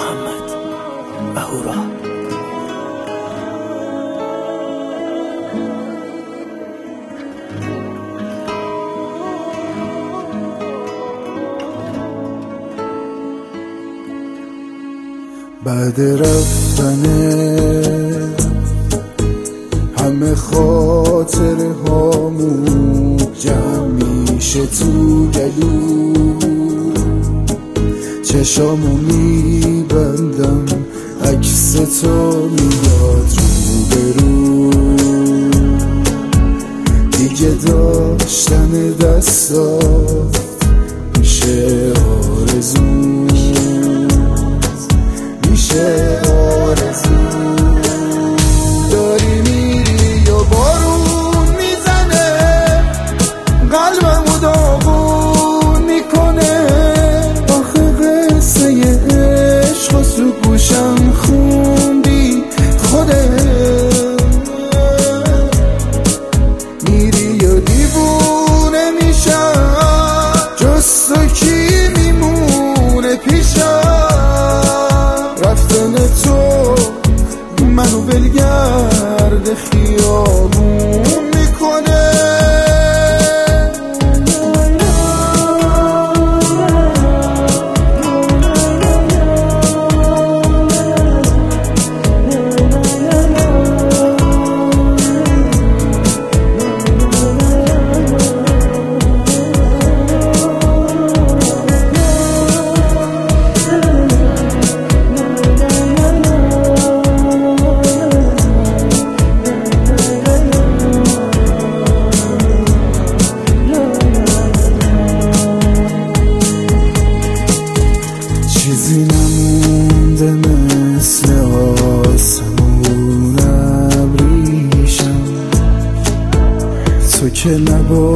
محمد اهورا. بعد رفتن همه خاطره هامون جمع میشه تو گلو، چشامو میبندم عکس تو میاد رو برو، دیگه داشتن دستات میشه آرزو، میشه آرزو. داری میری یا بارون میزنه قلبمو داغون میکنه، آخه قصه عشق تو گوشم خوندی خودت، میری یا دیوونه میشم جز تو کی میمونه پیشم، رفتن تو منو ولگرد خیابون میکنه. چیزی نمونده مثل آسمون ابریشم، تو که نباید